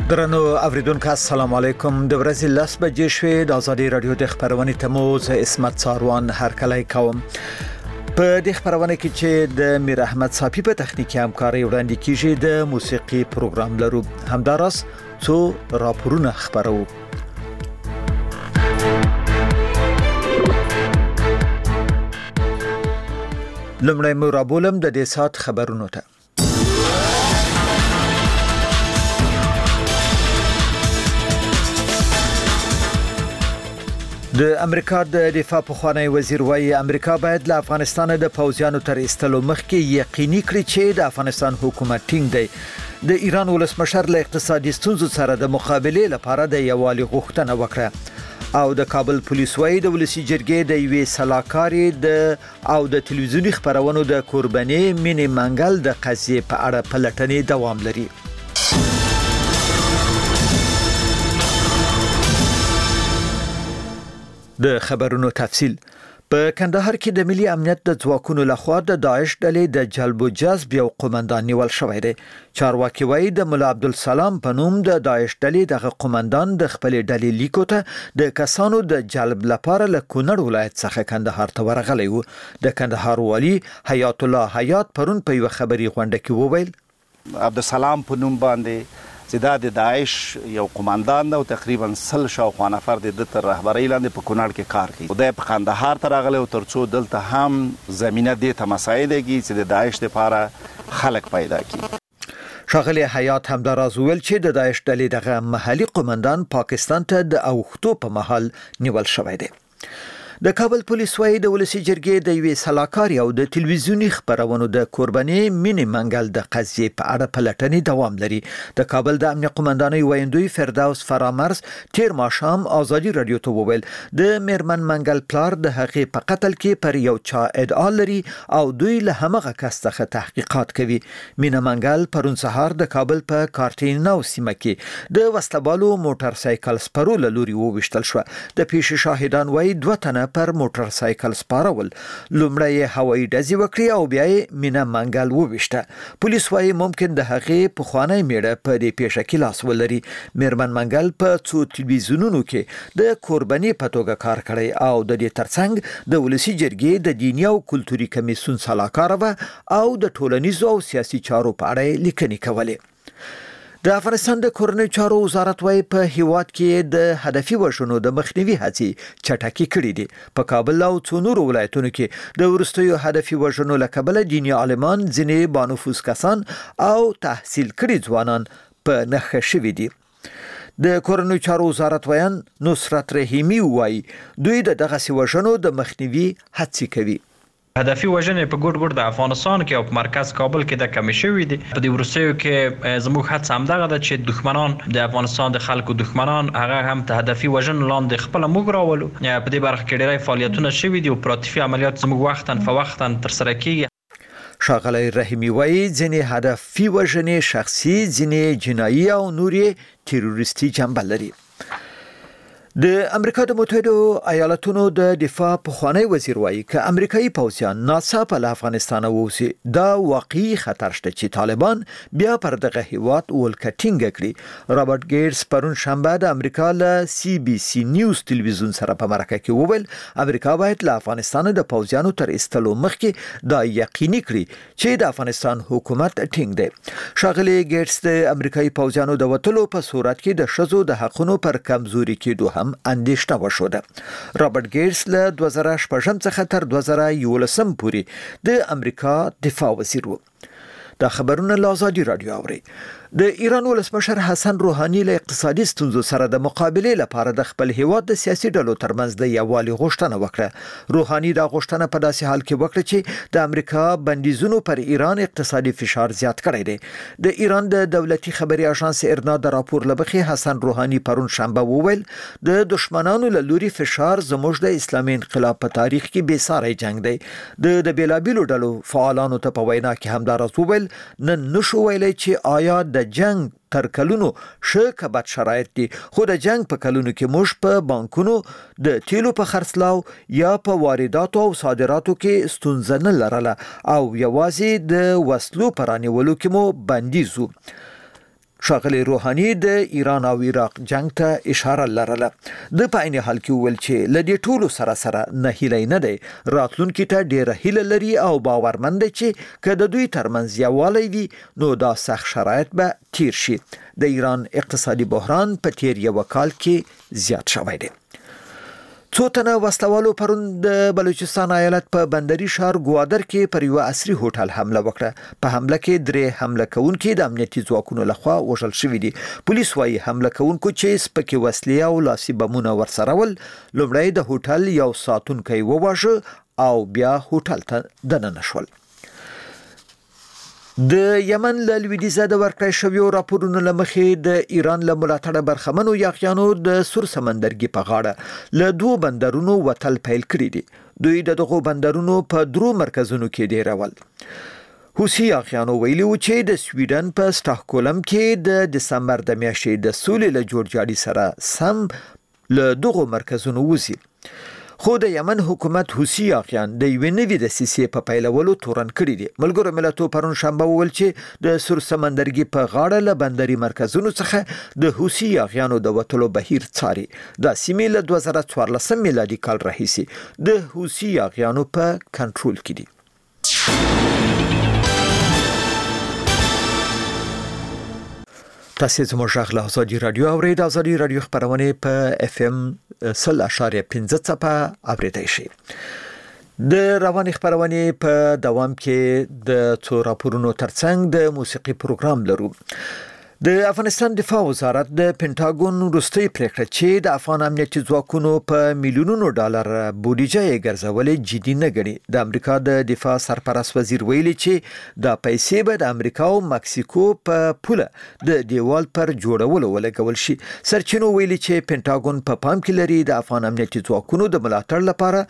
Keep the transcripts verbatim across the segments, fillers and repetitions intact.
درنو اوریدونکو السلام علیکم د ورځې لاس بجې شوې د ازادي رادیو د خبرونې تموز اسمت ساروان هرکلی کوم په دې خبرونه کې چې د میر احمد صافي په تخنیکی همکاري وړاندې کیږي د موسیقي پروګرام لرو همداراس څو راپورونه خبرو لمړی مو رابولم د دې سات خبرونو ته د امریکا د دفاع پخوانی وزیر وايي امریکا باید له افغانستان د پوځیانو تر ایستلو مخکې یقیني کړي چې د افغانستان حکومت ټینګ دی د ایران ولسمشر له اقتصادي ستونزو سره د مقابله لپاره د یووالي غوښتنه وکړه او د کابل پولیس وايي د ولسی جرګې د یوې سلاکاري د او د ټلویزیونی خبرونو د قرباني مینې منګل د قضیې په اړه پلټنې دوام لري د خبرونو تفصیل په کندهار کې د ملي امنیت د ځواکونو لخوا د داعش ډلې د جلب و جذب یو قومندان نیول شوی دی چارواکي وایي د مولا عبدالسلام په نوم د داعش ډلې دغه قومندان د خپل ډلې لیکو ته د کسانو د جلب لپاره له کونړ ولایت څخه کندهار ته ورغلی و د کندهار والی حیات الله حیات پرون په یو خبري غونډه کې وویل عبدالسلام په نوم باندې چې دا د داعش یو قومندان دی او تقریبا سل شاوخوا نفر د تر رهبرۍ لاندې په کونړ کې کار کوي خدای په کندهار ته راغلی او ترڅو دلته هم زمینه دې ته مساعدهږي چې د داعش لپاره خلک پیدا کړي شاغلی حیات همداراز ویل چې د داعش ډلې دغه محلي قومندان پاکستان ته د اوختو په محل نیول شوی دی د کابل پولیس وايي د ولسی جرګې د یوې سلاکاري او د ټلویزیونی خبرونو د قرباني مینې منګل د قضیې په اړه پلټنې دوام لري د کابل د امنیت قومندانۍ ویندوی فردوس فرامرز تیر ماښام ازادي رادیو ته وویل د میرمن منګل پلار د هغې په قتل کې پر یو چا ادعا لري او دوی له همغه کس څخه تحقیقات کوي مینه منګل پرون سهار د کابل په کارتینو سیمه کې د وسلوالو موټر سایکل سپرو له لوري وویشتل شو د پیښې شاهدان وايي دوه تنه پر موټر سایکل سپارول لومړی هوایي ډزې وکړي او بیا یې مینه منګل وویشته پولیس وايي ممکن د هغې پخوانی میړه په دې پیښه کې لاس ولري میرمن منګل په څو ټلویزیونونو کې د قرباني په توګه کار کړی او د دې ترڅنګ د ولسی جرګې د دیني او کلتوري کمیسیون سلاکار و او د ټولنیزو او سیاسي چارو په اړه لیکنې کولې د افغانستان د کورنیو چارو وزارت وايي په هیواد کې د هدفي وژنو د مخنیوي هڅې چټکې کړې دي په کابل او څو نورو ولایتونو کې د ورستیو هدفي وژنو له کبله دیني عالمان ځینې بانفوذ کسان او تحصیل کړي ځوانان په نښه شوي دي د کورنیو چارو وزارت ویان نصرت رحیمی وايي دوی د دغه وژنو د مخنیوي هڅې کوي هدفي وژنې په ګډ ګډ د افغانستان کې او په مرکز کابل کې د کمی شوې دي په دې ورسېو کې زموږ هڅه همدغه ده چې دښمنان د افغانستان د خلکو دښمنان هغه هم ته هدفي وژنې لاندې خپل موږ راولو په دې برخه کې ډېری فعالیتونه شوي دي او اپراتیفي عملیات زموږ وختاً فوختاً ترسره کیږي شاغلی رحیمی وایي ځینې هدفي وژنې شخصي ځینې جنایي او نورې تروریستي جنبه لري د امریکا د متحده ایالاتونو د دفاع پخوانی وزیر وايي ک امریکایي پوځیان ناڅاپه له افغانستان ووځي دا واقعي خطر شته چې طالبان بیا پر دغه هیواد ولکټینګ کړي رابرټ ګیټس پرون شنبه د امریکا له سی بي سي نیوز ټلویزیون سره په مرکه کې وویل امریکا باید له افغانستان د پوځیانو تر ایستلو مخکې دا یقیني کړي چې د افغانستان حکومت ټینګ دی شاغلی ګیټس د امریکایي پوځیانو د وټلو په صورت کې د شذو د حقونو پر کمزوري کېدو اندیشنه وشوده رابرټ ګیټس له دوه زره شپږم څخه تر دوه زره یولسم پورې د امریکا دفاع وزیر و دا خبرونه له ازادي رادیو اوري د ایران ولسمشر حسن روحاني له اقتصادي ستونزو سره د مقابله لپاره د خپل هیواد د سیاسي ډلو ترمنځ د یووالي غوښتنه وکړه روحاني دا غوښتنه په داسې حال کې وکړه چې د امریکا بندیزونو پر ایران اقتصادي فشار زیات کړی دی د ایران د دولتي خبري اژانس ارنا د راپور لبخي حسن روحاني پرون شنبه وویل د دشمنانو له لوري فشار زموږ د اسلامي انقلاب په تاریخ کې بې ساري جنگ دی د د بیلابیلو ډلو فعالانو ته په وینا کې همدارس وویل نن نشو ویلای چې آیا د جنگ تر کلونو ښه که بد شرایط دي خو د جنگ په کلونو کې موږ په بانکونو د تیلو په خرڅلاو یا په وارداتو او صادراتو کې ستونزه نه لرله او یوازې د وسلو پرانیولو کې مو بندیزو ښاغلي روحاني د ایران او عراق جنگ ته اشاره لرله. د په عین حال کې ویل چې له دې ټولو سره سره نه هیله نه دی، راتلونکي ته ډیره هیله لري او باورمند دی چې که د دوی ترمنځ یووالی وي نو دا سخت شرایط به تیر شي. د ایران اقتصادي بحران په تیر یو کال کې زیات شوی دی. څو تنه وسلوالو پرون د بلوچستان ایالت په بندري ښار ګوادر کې پر یو عصري هوټل حمله وکړه. په حمله کې درې حمله کوونکي د امنیتي ځواکونو لخوا وژل شوي دي. پولیس وايي حمله کوونکو چې سپکې وسلې او لاسي بمونه ورسره ول، لومړی د هوټل یو ساتونکی وواژه او بیا هوټل ته دننه شول. د یمن له لویدیځه د ورکړې شویو راپورونو له مخې د ایران له ملاتړه برخمنو یاغیانو د سور سمندرګي په غاړه له دوه بندرونو وتل پیل کړی دي. دوی د دغو بندرونو په درو مرکزونو کې ډیرول. حوثي یاغیانو ویلي و چې د سویډن په سټاکهولم کې د دسمبر د میاشتې د سولې له جوړجاړي سره سم له دغو مرکزونو وځي. خو د یمن حکومت حوثي یاغیان د یوې نوې دسیسې په پیلولو تورن کړي دي. ملګرو ملتونو پرون شنبه وویل چې د سور سمندرګي په غاړه له بندري مرکزونو څخه د حوثي یاغیانو د وتلو بهیر څاري. دا سیمې له دوه زره څوارلسم میلادي کال راهیسې د حوثي یاغیانو په کنټرول کې دي. تاسو زموږ غږ له ازادي رادیو اورید. ازادي رادیو خبرونه په اف ام سل اشاریه پنځه څپه اوریدای شي. د رواني خبرونه په دوام کې د څو راپورونو ترڅنګ د موسیقي پروګرام لرو. د افغانستان دفاع وزارت د پینټاګون وروستۍ پریکړه چې د افغان امنیتي ځواکونو په میلیونونو ډالر بودیجه یې ګرځولې جدي نه ګڼي. د امریکا د دفاع سرپرست وزیر ویلي چې دا پیسې به د امریکا او مکسیکو په پوله د دیوال پر جوړولو ولګول شي. سرچینو ویلي چې پینټاګون په پام کې لري د افغان امنیتي ځواکونو د ملاتړ لپاره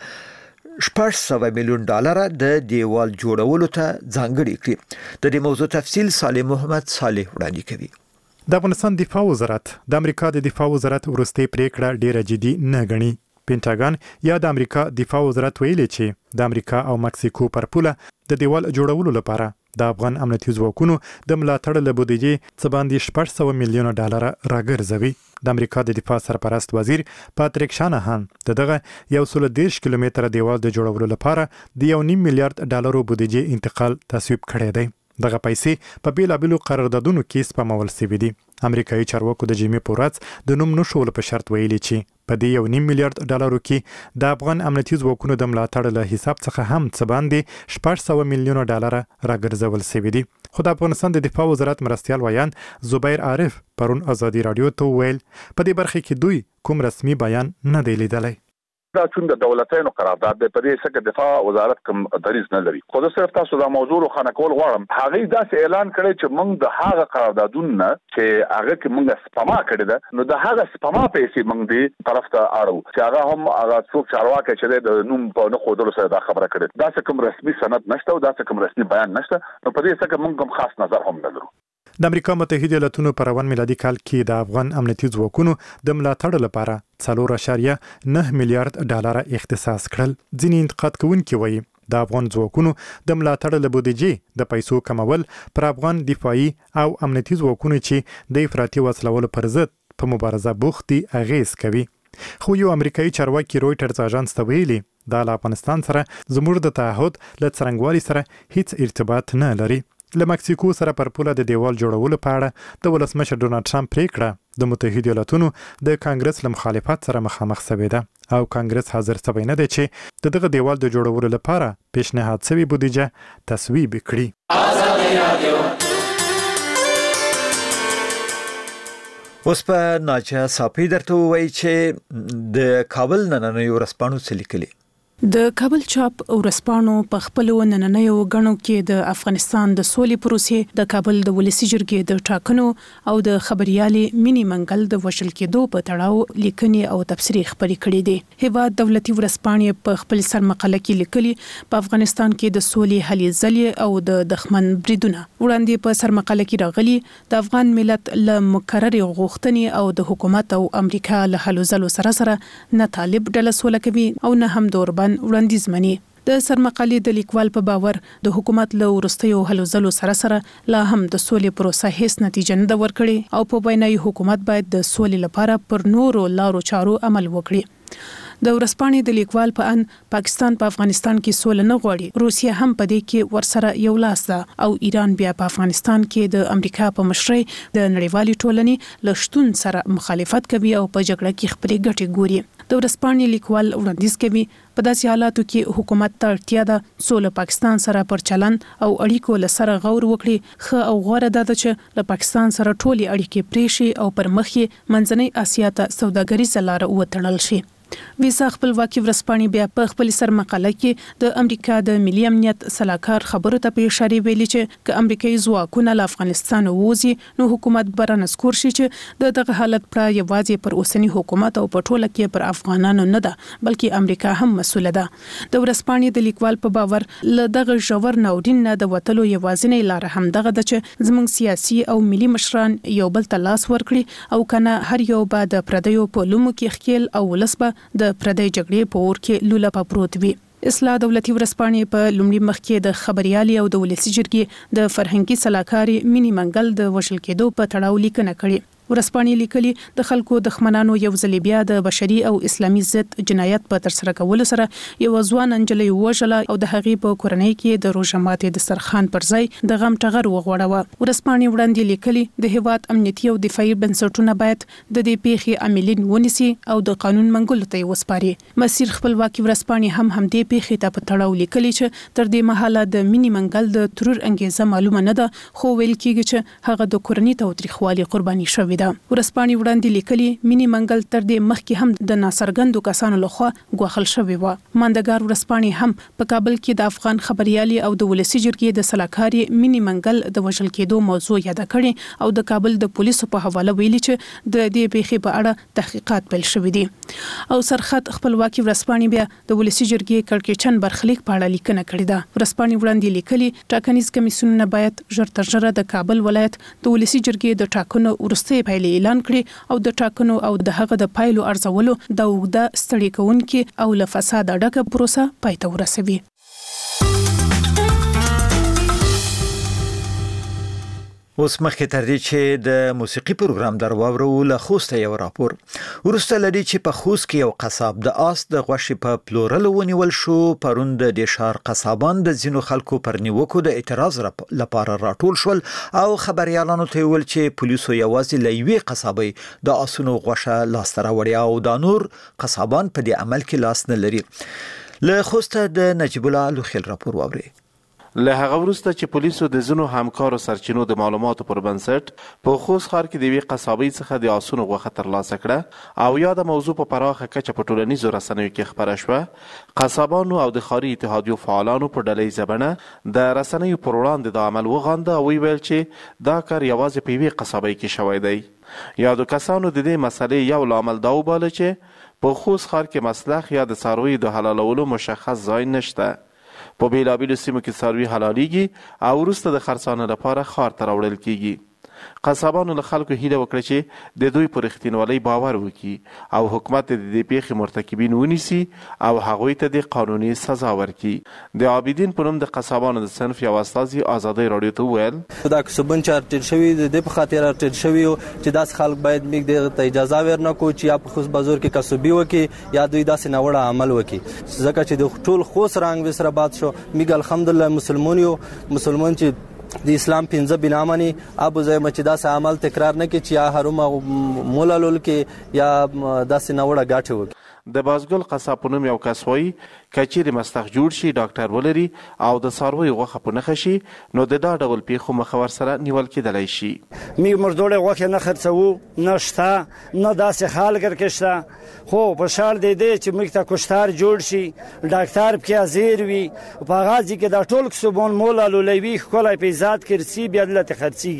شپږ سوه میلیون ډالر د دیوال جوړولو ته ځانګړي کړي. د دې موضوع تفصیل صالح محمد صالح وړاندې کوي. د افغانستان دفاع وزارت د امریکا د دفاع وزارت وروستۍ پریکړه ډیره جدي نه ګڼي. پینټاګون یا د امریکا دفاع وزارت ویلي چې د امریکا او مکسیکو پر پوله د دیوال جوړولو لپاره د افغان امنیتي ځواکونو د ملاتړ له بودیجې څخه باندې شپږ سوه میلیون ډالر راګرځوي. د امریکا د دفاع سرپرست وزیر پاتریک شانهان دغه یو سل دېرش کیلومتره دیوال د جوړولو لپاره د یو نیم میلیارډ ډالرو بودیجې انتقال تصویب کړی دی. دغه پیسې په بیلابیلو قراردادونو کې سپمول شوي دي. امریکایي چارواکو د جیمې پوراتس د نوم نشول په شرط ویلي چې په دې یو نیم میلیارډ ډالرو کې د افغان امنیتي ځواکونو د ملاتړ له حساب څخه هم څه باندې شپږ سوه میلیون ډالر راګرځول شوي دي. خو د افغانستان د دفاع وزارت مرستیال ویان زبیر عارف پرون ازادي رادیو ته ویل په دې برخه کې دوی کوم رسمي بیان نه دی لیدلی. دا چون د دولتونو قرارداد د پدې څخه دفاع وزارت کوم دریز نه لري. خو زه صرف تاسو دا موضوع روښانه کول غواړم. هغه داسې اعلان کړی چې موږ د هغه قراردادونو چې هغه کې موږ سپما کړی ده نو د هغه سپما پیسې موږ دې طرف ته اړو چې هغه هم هغه څوک چارواکي چې د نوم په نه خودلو سره دا خبره کړې. دا څه کوم رسمي سند نشته او دا څه کوم رسمي بیان نشته. نو په دې څخه موږ هم خاص نظر هم نه لرو. د امریکا متحده ایالاتونو په روان میلادي کال کې د افغان امنیتي ځواکونو د ملاتړ لپاره څلور اعشاریه نه میلیارډ ډالر اختصاص کړل. ځینې انتقاد کوونکي وایي د افغان ځواکونو د ملاتړ له بودیجې د پیسو کمول پر افغان دفاعي او امنیتي ځواکونو چې د افراطي وسلوالو پر ضد په مبارزه بوخت دي اغیز کوي. خو یو امریکایي چارواکي رويټرز اژانس ته ویلي د افغانستان سره زموږ د تعهد له څرنګوالي سره هیڅ ارتباط نه لري. له مکسیکو سره پر پوله د دیوال جوړولو په اړه د ولسمشر ډونالد ټرمپ پریکړه د متحده ایالاتونو د کانګرس له مخالفت سره مخامخ شوې ده او کانګرس حاضر شوی نه دی چې د دغه دیوال د جوړولو لپاره پیشنهاد شوی بودیجه تصویب کړي. اوس په ناجه صافی درته وایي چې د کابل نننۍ ورځپاڼو څه لیکلي. د کابل چاپ ورځپاڼو په خپل نننیو غنو کې د افغانستان د سولې پروسې د کابل د ولسی جرګې د ټاکنو او د خبريالي مینی منګل د وشل کېدو په تړاو لیکنې او تفسیري خبرې کړې دي. هیواد دولتي ورځپاڼې په خپل سرمقاله کې لیکلي په افغانستان کې د سولې هلې ځلې او د دښمن بریدونه وړاندې په سرمقاله کې راغلي. د افغان ملت له مکرر غوښتنې او د حکومت او امریکا له هلو ځلو سره سره نه طالب ډله سوله کوي او نه هم دوربان وړاندیز مني. د سرمقالې د لیکوال په باور د حکومت له وروستیو هلو ځلو سره سره لا هم د سولې پروسه هیڅ نتیجه نه ورکړي او په وینای حکومت باید د سولې لپاره پر نورو لارو چارو عمل وکړي. د ورسپانې د لیکوال په ان پاکستان په افغانستان کې سوله نه غواړي، روسیه هم په دې کې ورسره یو لاس ده او ایران بیا په افغانستان کې د امریکا په مشرۍ د نړیوالې ټولنې له شتون سره مخالفت کوي او په جګړه کې خپلې ګټې ګوري. د ورسپانې لیکوال وړاندیز کوي په داسې حالاتو کې حکومت ته اړتیا ده سوله پاکستان سره پر چلند او اړیکو له سره غور وکړي. ښه او غوره ده چې له پاکستان سره ټولې اړیکې پرې شي او پر مخ یې منځنۍ اسیا ته سوداګریزه لار وتړل شي. ویسا خپلواکي ورسپانې بیا په خپل سرمقاله کې د امریکا د ملي امنیت سلاکار خبرو ته په اشاره ویلي چې ک امریکایي ځواکونه له افغانستان ووزي نو حکومت برانسکور شي چې د دغه حالت پر یوازې پر اوسنی حکومت او په ټوله کې پر افغانانو نه ده بلکې امریکا هم مسؤله ده. د ورسپانې د لیکوال په باور له دغه ژور ناورین نه د وټلو یوازینۍ لار هم دغه ده چې زموږ سیاسي او ملي مشران یو بل ته لاس ورکړي او کنه هر یو به د پردیو په لومو کې خېل او ولسبه د پردی جګړې په اور کې لوله پروت وي. اصلاح دولتي ورسپانې په لومړي مخ کې د خبريالي او د ولسی جرګې د فرهنګي سلاکاري مینی منګل د وشل کېدو په تړاو لیکنه کړې. ورسپانې لیکلي د خلکو دښمنانو یو ځل بیا د بشري او اسلامي ضد جنایت په تر سره کولو سره یو ځوان انجلۍ وژله او د هغې په کورنۍ کې د روژه ماتې د سرخان پر ځای د غم ټغر وغوړاوه. ورسپانې وړاندې لیکلي د هیواد امنیتي او دفاعي بنسټونه باید د دې پیښې عاملین ونیسي او د قانون منګولو ته وسپاري. مسیر خپلواکي ورسپانې هم هم دې پیښې ته په تړاو لیکلي چې تر دې مهاله د مینی منګل د ترور انګیزه معلومه نه ده خو ویل کېږي چې هغه د کورنۍ تاوتریخوالي قرباني شوی ده. ورسپانې وړاندې لیکلي مینی منګل تر دې مخکې هم د ناڅرګندو کسانو لخوا ګواښل شوی و. ماندګار ورسپانې هم په کابل کې د افغان خبريالي او د ولسی جرګې د سلاکاري مینی منګل د وژل کېدو موضوع یاد کړي او د کابل د پولیسو په حواله ویلي چې د دې پیښې په اړه تحقیقات پیل شوي دي. او سرخط خپلواکي ورسپانې بیا د ولسی جرګې کړکېچن برخلیک په اړه لیکنه کړې ده. ورسپانې وړاندې لیکلي ټاکنیز کمیسیونونه باید ژر تر ژره د کابل ولایت د ولسی جرګې د ټاکنو وروستۍ پایلې اعلان کړي او د ټاکنو او د هغه د پایلو ارزولو د اوږده ستړي کوونکي او له فساد ډکه پروسه پای ته ورسوي. اوس مخکې تر دې چې د موسیقي پروګرام درواورو له خوسته یو راپور ورسته لري چې په خوست کې یو قصاب د آس د غوښې په پلورلو ونیول شو. پرون د شهر قصابان د زینو خلکو پر نیوکو د اعتراض لپاره راټول شول او خبريالانو ته ویل چې پولیسو یوازې لوي قصابي د آسونو غوښه لاس ته راوړي او د نور قصابان په دې عمل کې لاس نه لري. له خوسته د نجیب الله لوخیل راپور واوري. له هغه وروسته چې پولیسو د زینو همکارو سرچینو د معلوماتو پر بنسټ په خوست ښار کې د یوې قصابۍ څخه د آسونو غوښه ترلاسه کړه او یاده موضوع په پراخه کچه په ټولنیزو رسنیو کې خپره شوه. قصابانو او د ښاري اتحادیو فعالانو په ډلهییزه بڼه د رسنیو پر وړاندې د عمل وغانده او ویل چې دا کار یوازې په یوې قصابۍ کې شوی دی. یادو کسانو د دې مسلې یو لامل دا وباله چې په خوست ښار کې مسلخ یا د څارویو د حلالولو مشخص ځای نشته. په بیلابیلو سیمو کې څاروي حلالېږي او وروسته د خرڅانه لپاره ښار ته راوړل کېږي. قصابانو له خلکو هیله وکړه چې د دوی پر رښتینولۍ باور وکړي او حکومت د دې پیښې مرتکبین ونیسي او هغوی ته د قانوني سزا ورکړي. د عابدین په نوم د قصابانو د صنف یو استازي ازادۍ راډیو ته وویل دا کسبن چې ارټل شوی د دې په خاطر ارټل شوی چې داس خلک باید میګ د اجازه ورنکو چې یا په خوش بازار کې کسبي وکړي یا دوی داسې نوړه عمل وکړي. ځکه چې د ټول خوش رنگ وسره باد شو میګ الحمدلله مسلمان یو مسلمان چې د اسلام پنځه بنامني ابو زیم چې داسې عمل تکرار نه کړي چې یا حرم مولالول کې یا داسې نوړه غاټه وکړي. د بازګل قصاب په نوم یو کس وایي کچېرې مستخ جوړ شي ډاکټر ولري او د څارویو غوښه په نښه شي نو د دا ډول پیښو مخه ورسره نیول کېدلی شي. میږ مردوړې غوښې نه خرڅوو نه شته نه داسې حال ګرکې شته خو په شاړ دی دی چې موږ ته کشتار جوړ شي ډاکټر پکې حاضر وي په هغه ځای کې دا ټول کسبون مولا لولوي ښکلی په ذات کې رسي بیا دلته خرڅېږي.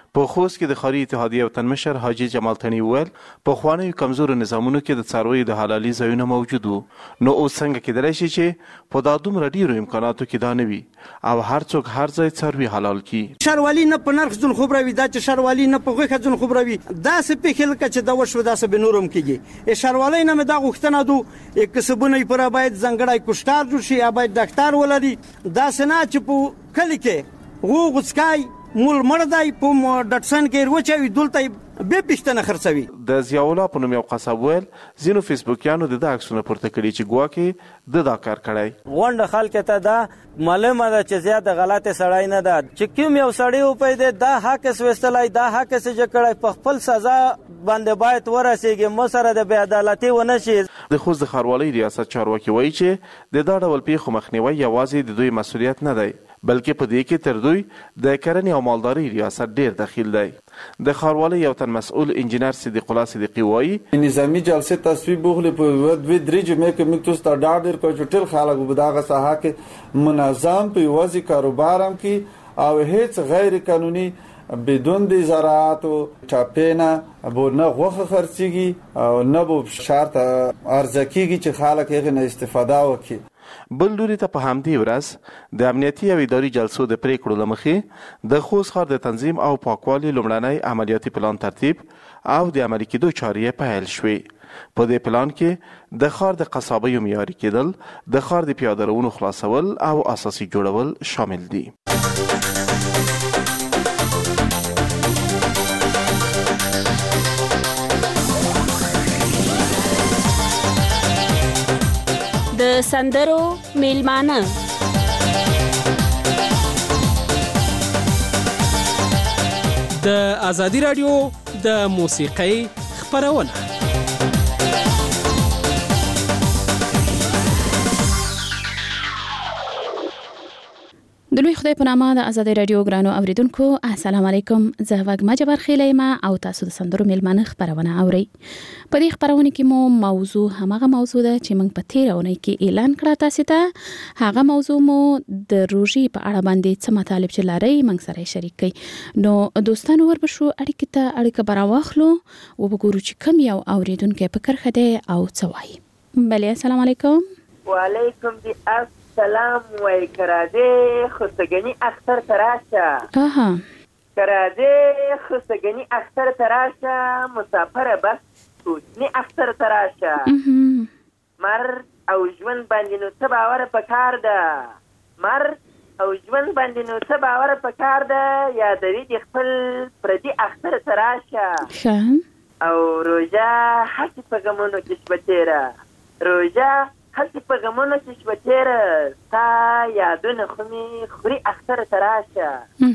په خوست کې د خاري اتحادیې وطن مشر حاجي جمال تڼي وویل په خوانیو کمزورو نظامونو کې د څارویو د حلالي ځایونه موجود وو، نو اوس څنګه کېدلی شي چې په دا دومره ډیرو امکاناتو کې دا نه وي او هر څوک هر ځای څاروي حلال کړي. ښاروالي نه په نرخ ځون خبروي، دا چې ښاروالي نه په غوښه ځون خبروي، داسې پېښې لکه چې دا وشوه داسې به نور هم کېږي. ښاروالۍ نه مې دا غوښتنه ده کسبونه یې پوره باید ځانګړی کشتار جوړ شي یا باید ډاکټر ولري، داسې نه چې په کلي کې غوغ غسکای مول مړ دی په ډټسن کې وروچوي دلته به پښتنه خرڅوي. د ضیاءالله په نوم یو قصاب ویل ځینو فیسبوکیانو د دا عکسونه پورته کړي چې ګواکې د دا کار کړی. غونډه خلک ته دا معلومه ده چې زیاته غلطه سړی نه ده چې کوم یو سړی و پیدا دا حق وستلای دا حق سې کړی په خپل سزا باندې باید ورسیږي، مو سره د بې عدالتي ونه شي. د خوست د ښاروالۍ ریاست چارواکي وایي چې د دا ډول پیښو مخنیوی یوازې د دوی مسؤلیت نه دی بلکې په دې کې تر دوی د کرنې او مالدارۍ ریاست ډیر دخیل دی. د ښاروالۍ یو تن مسؤل انجینر صدیق الله صدیقي وایي نظامی جلسه تصویب بغلی په دوی درې جمعې کې موږ تاسو ته ډاډ ورکوو چې ټول خلک په دغه ساحه کې منظم په یوازې کاروبار هم کې او هیڅ غیر قانوني بدون د زراعت او ټاپینه به نه غوښه خرڅيږي او نه به شرط ارزکیږي چې خلک یې نه استفاده وکړي. بل لوري ته په همدې ورځ د امنیتي او اداري جلسو د پریکړو له مخې د خوست ښار د تنظیم او پاکوالي لومړنی عملیاتي پلان ترتیب او د عملي کېدو چارې پیل شوې. په دې پلان کې د ښار د قصابیو معیاري کېدل، د ښار د پیاده روونو خلاصول او اساسي جوړول شامل دي. د سندرو میلمانه د ازادي رادیو د موسیقۍ خپرونه. د لوی خدای په نامه د ازادي رادیو ګرانو اوریدونکو السلام علیکم. زه وګما جبر خیلیما او تاسو د سندرو میلمانه خبرونه اورئ. په دې خبرونه کې مو موضوع همغه موضوع ده چې موږ په تیرونه کې اعلان کړه تاسو ته. هغه موضوع مو د روژې په اړه باندې څه مطالب چې لري موږ سره شریک کړئ. نو دوستانو وربشو اړیکه ته اړیکه براواخلو او وګورو چې کوم یو اوریدونکو په کرخه ده او څه وایي. بله السلام علیکم. وعلیکم السلام. سلام وای کراده خستگنی اختر تراشه آها کراده خستگنی اختر تراشه مسافر بس نی اختر تراشه مرد او ژوند باندې نو څه باور پکار ده مرد او ژوند باندې نو څه باور پکار ده یا درې خپل پردي اختر تراشه او روزه حسب په غمونو کې شپتیره روزه هلته په غمونو چې شوتیره تا یادونه خو مې خوري اختر تراشه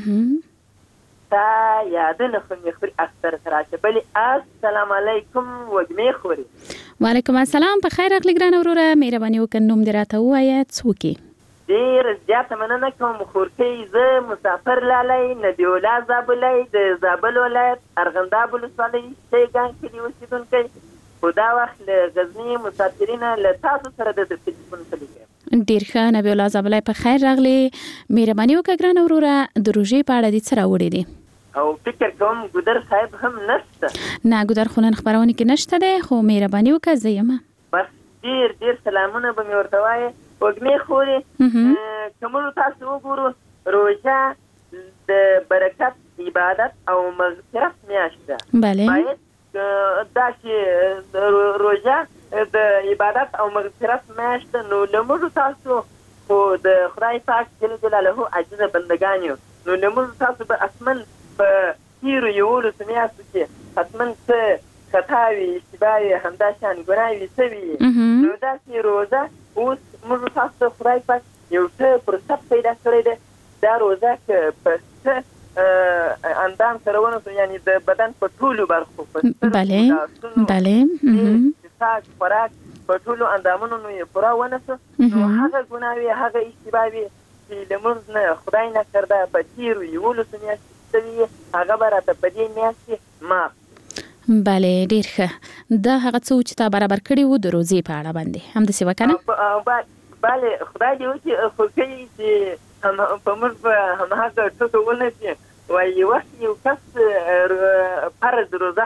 تا یادونه خو مې خوري اختر تراشه. بلې السلام علیکم وږمې خوري. وعلیکم السلام. په خیر راغلی ګرانه وروره، مهرباني وکړه نوم دې راته ووایه څوک یې؟ ډېره زیاته مننه کوم خورکۍ. زه مسافر لالی نبی الله زابلی د زابل ولایت ارغنداب ولسوالۍ شیګان کلي اوسېدونکی خو دا وخت له غزني مسافرینه له تاسو سره د تلیفون سلیږم. ډېر ښه نبی الله زابلی په خیر راغلی. مهرباني وکړه ګرانه وروره د روژې په اړه دې څه راوړی دي؟ او فکر کوم ګودر صاحب هم نشته. نه ګودر خو نن خپرونه کې نشته دی خو مهرباني وکړه زه یم. بس ډېر ډېر سلامونه به مې ورته وایې وږمې خورې. که موږ تاسو وګورو روژه د برکت عبادت او مغفرت میاشت ده. بله دا چې روژه د عبادت او مغفرت میاشت نو له موږ تاسو خو د خدای پاک جل جلاله عاجزه بندګان یو نو له موږ تاسو به حتما په تېرو یولسو میاشتو کې حتما څه خطا وي اشتباه وي همدا شان ګناه وي څه وي نو داسې روژه اوس موږ تاسو ته خدای پاک یو څه فرصت پیدا کړی دی. دا روژه که په څه اندام سره ونسو یعنی د بدن په ټولو برخو بله بله ساک خوراک په ټولو اندامونو نو یې پوره ونسو نو هغه ګناه وي هغه اشتباه وي چې لمونځ نه خدای نه کرده په تېرو یولسو میاشتو شوي هغه به راته په دې میاشت کې معاف. بله ډېر ښه. دا هغه څه چې تا برابر کړي وو د روزې په اړه باندې همداسې وه که نه؟ بله خدای دې وکړي خو کوي چې په موږ به هماغه ټکو ونه شي وایي وخت یو کس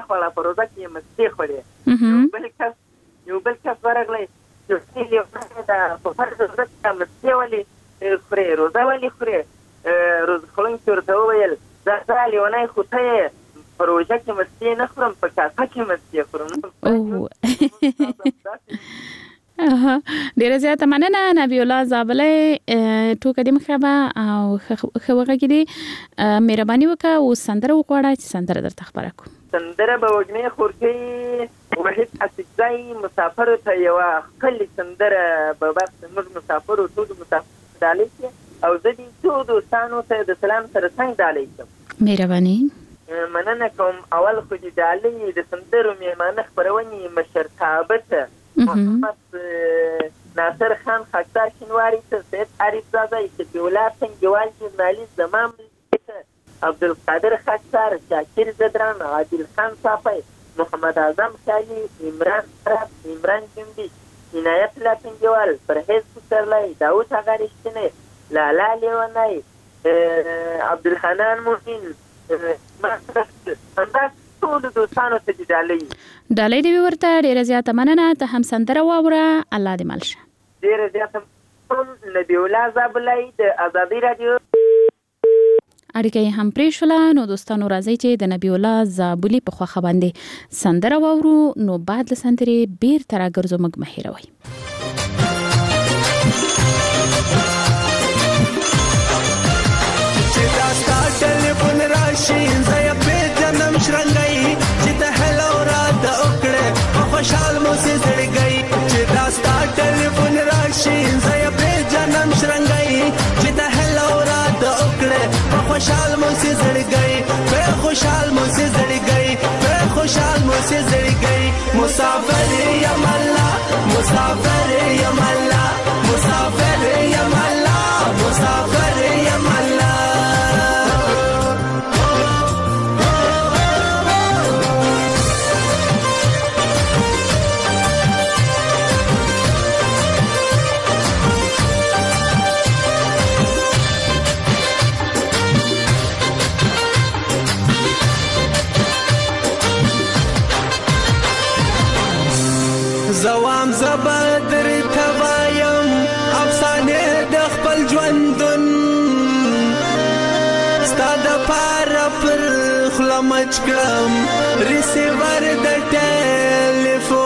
خوړه په روزه کې مستې خورې بل کس یو بل کس ورغلی یو سیل یو دا په فرض روزه کې مستې ولې خورې روزه ولې خورې روزه خوړونکي ورته وویل دا تا لیونی خو ته یې په روژه کې مستې نه خورم په کاسه کې مستې خورم. ډیره زیاته مننه نبی الله زابلی ټوکه دې مخه به او ښه وغږېدې مهرباني وکړه اوس سندره وغواړه چې سندره درته خپره کړو. سندره به وږمې خورکۍ وحید اڅکزی مسافرو ته یوه ښکلې سندره به بس زموږ مسافرو ټولو مسافرو ډالۍ کړي او زه دې ټولو دوستانو ته د سلام سره څنګه ډالۍ کړم. مهرباني مننه کوم. اول خو دې ډالۍ د سندرو مېلمانه خپرونې مشرتابه ته محمد ناصر خان خاکسار شینواري ته سید عارف زاده شفیع الله سنگیوال ژورنالیست زمان ته عبدالقادر خاکسار شاکر زدران عادل خان صافی محمد اعظم خیالي عمران عرب عمران جنبی عنایت الله سنگیوال پرهیز پسرلی داود آقا رښتینی لالا لیونی عبدالحنان مومن همدا ټولو دوستانو ته دې ډالۍ ډالۍ دې ورته ډېره زیاته مننه. ته هم سندره واوره الله دې مل شه. ډېره زیاته نبی الله زابلی د ازادي راډیو اړیکه یې هم پرې شوله. نو دوستانو راځئ چې د نبی الله زابلي په خوښه باندې سندره واورو. نو بعد له سندرې بیرته راګرځو موږ مه هېروئ. چې دا ستا ټلیفون راشي زه یې پېژنم شرنګی چې ته هلو راته وکړې په خوشحال مو سې زړګی. چې دا ستا ټلیفون راشي زه یې پېژنم شرنګی چې ته هلو راته وکړې په خوشحال مو سې زړګی په خوشحال مو سې زړګی په خوشحال مو سې زړګی. مسافر یم الله مسافر یم الله مسافر یم الله مسافر یم الله. زوام زبدر توایم افسانه د خپل ژوندون ستا د پاره پر خوله مچ کړم ریسیور د ټلیفون.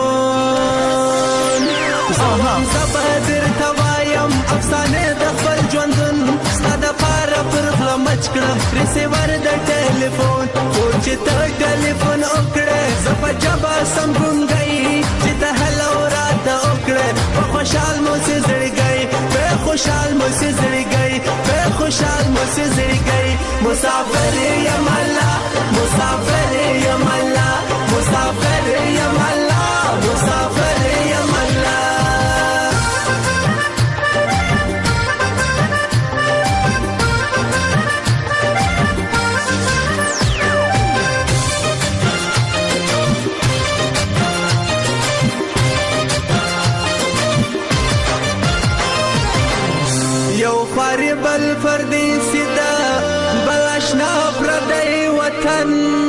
زوام زبدر توایم افسانه د خپل ژوندون ستا د پاره پر خوله مچ کړم ریسیور د ټلیفون. خو چې ته ټلیفون وکړې زه په جبه سم ګونګی چې ته هلو راته وکړې په خوشحال مو سې زړګی په خوشحال مو سې زړګی په خوشحال مو سې زړګی. مسافر یم الله مسافر یم الله مسافر یم الله مسافر یم الله. خواري بل فردي سيدا بلاشنا پردی وطن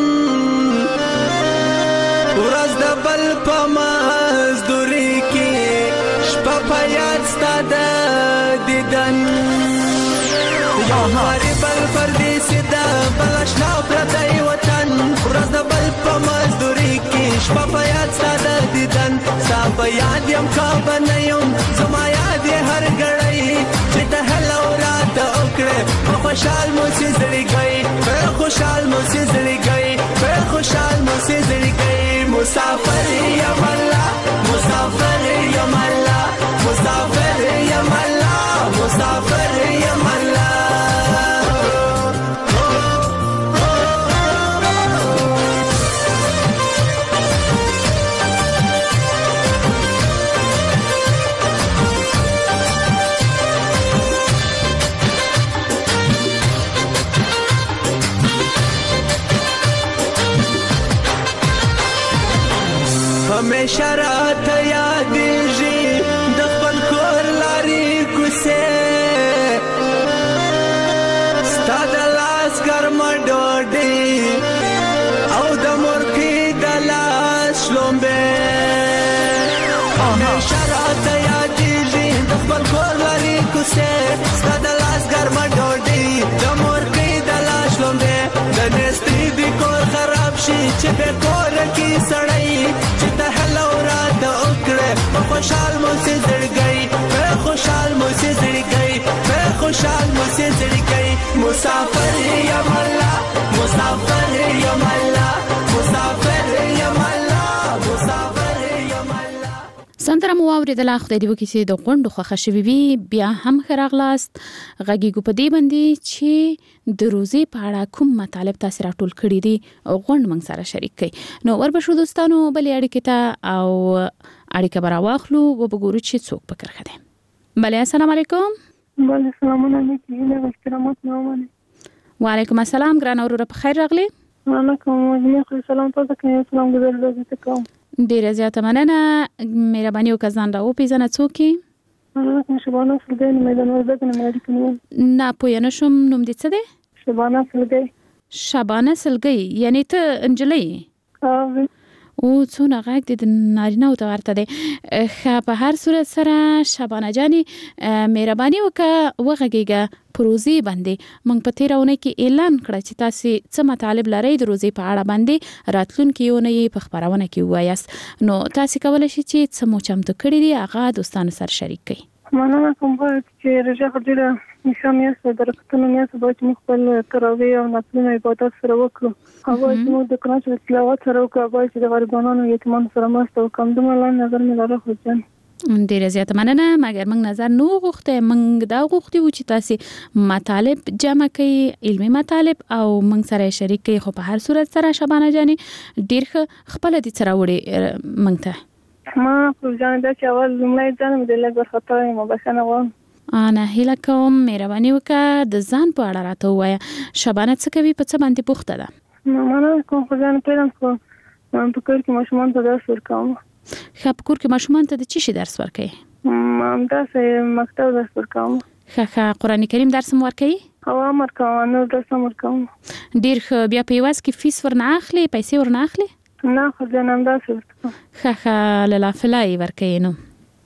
ورځ د بل په مزدوري کې شپه په یاد ستا د دیدن. یو خواري بل فردي سيدا بلاشنا پردی وطن ورځ د بل په مزدوري کې شپه په یاد ستا د دیدن. ستا په یاد یم کابه نه یم زما یاد یې هر ګړی چې ته هلو راته وکړې په خوشحال مو سې زړګی په خوشحال مو سې زړګی په خوشحال مو سې زړګی. مسافر یم الله مسافر یم الله مسافر یم الله مسافر یم الله. همیشه راته یادېږي د خپل کور لارې کوڅې ستا د لاس ګرمه ډوډۍ او د مرغۍ د بل کور لري کوسه ستاد لاس ګرم ډوډۍ د مور کې د لاش لوندې د نستې د کور خراب شي چې به کور کې سړی چې ته هلو را د وکړه په خوشحال مو سي زړګي په خوشحال مو سي زړګي په خوشحال مو سي زړګي مسافر یم الله مسافر یم الله مسافر یم الله مسافر یم الله. سندره مو اوریدله. خدای دې وکړي چې د غونډو خوښه شوي وي. بیا هم ښه راغلاست. غږیږو په دې باندې چې د روزي په اړه کوم مطالب تاسو راټول کړي دي غونډ موږ سره شریک کړئ. نو وربشو دوستانو بلې اړیکې ته او اړیکه به راواخلو او وګورو چې څوک په کرخه دی. بله السلام علیکم. بله السلام علیکم. هیله احترامات نو منه. وعلیکم السلام ګران اوروره په خیر راغلی. وعلیکم السلام. سلام تاسو ته سلام ګذر کوم. ډیره زیاته مننه. مهرباني وکړئ ځان را وپېژنه څوک یې؟ شبانه سلګی میدان وردګ نه مې اړیکه نیول. نه پوه نه شوم نوم دې څه دی؟ شبانه سلګی. شبانه سلګی یعنی ته نجلۍ یې؟ او څونه غږ دې د نارینه‌وو ته ورته دی. ښه په هر صورت سره شبانه جانې مهرباني وکړه وغږېږه په روزي باندې. موږ په تېره اونۍ کې اعلان کړه چې تاسې څه مطالب لرئ د روزي په اړه باندې راتلونکې اونۍ یې په خپرونه کې ووایاست. نو تاسې کولی شئ چې څه مو چمتو کړي دي هغه دوستانو سره شریک کړئ. مننه کوم باید چې رجا خو ډېره نښه میاشت د رکعتونو میاشت باید چې موږ خپل تراویح او نفلونه عبادت سره وکړو. هغه چې موږ د قرآن شریف تلاوت سره وکړو. باید چې د غریبانو یتیمانو سره مرسته وکړو. دومره لاندې نظر مې لره خو جان ډیره زیاته مننه. مګر موږ نظر نو غوښته موږ دا غوښتي و چې تاسو مطالب جمع کړئ علمي مطالب او موږ سره شریک کړئ. خو په هر صورت سره شبانه جانې ډیر خپل دي سره وړي موږ ته ما خو ځان دا چې اول لمړی ځان مې د لږ ورخطا یم بخښنه غواړم. انا هیله کوم مهرباني وکړه د ځان په اړه راته ووایه. شبانه څه کوي په څه باندې پوښته ده؟ مننه کوم خو ځان پیلم خو په کور کې ماشومان ته درس ورکوم. ښه په کور کې ماشومان ته د څه شي درس ورکوي؟ همداسې مکتب درس ورکوم. ښه ښه قرآن کریم درس هم ورکوي؟ او هم ورکوم نور درس هم ورکوم. ډېر ښه. بیا په یوازې کې فیس ورنه اخلي پیسې ورنه اخلي؟ نه خو ځان همداسې ورکوم. ښه ښه للافله یې ورکوي. نو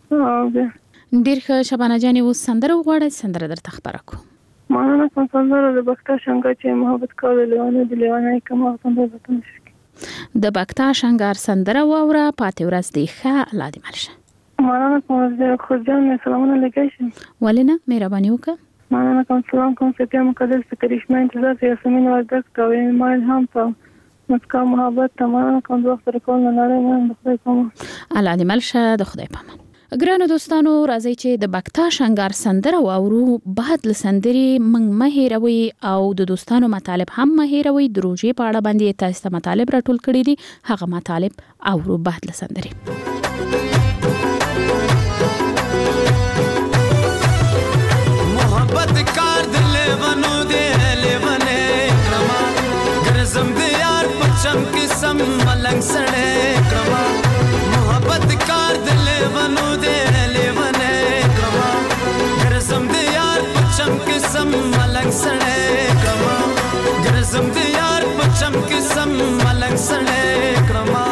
ډېر ښه. شبانه جانې اوس سندره وغواړئ سندره درته خپره کړو. مننه کوم سندره د بخته شنګه چې محبت کول لیوانه د لیوانه کوم سندره وطن شي د بکتا شنګار سندره واوره. پاتې ورځ دی ښه. الله دې مل شه. مننه کوم خو ځان سلامونه لګی ولې نه مهرباني وکړه. مننه کوم سلام کوم سپیا مقدس کرشمه انتظار یاسمین وردګ کوي مال هم په مسکا محبت تمام کوم وخت رکول نه لري. من د خدای کوم الله دې مل شه. د خدای پامان. ګرانو دوستانو راځي چې د بکتا شنګار سندره واورو. بعد له سندرې موږ مه هېروئ او د دوستانو مطالب هم مه هېروئ. د روژې په اړه باندې تاسو ته مطالب راټول کړي دي هغه مطالب اورو بعد له سندرې. محبت کار د لیونو دی لیونې کرما ګرځم د یار پچم قسم ملنګ سړې کرما محبت کار د لیونو دی لیونې کرما ګرځم د یار پچم قسم ملنګ سړې کرما ګرځم د یار پچم قسم ملنګ سړې کرما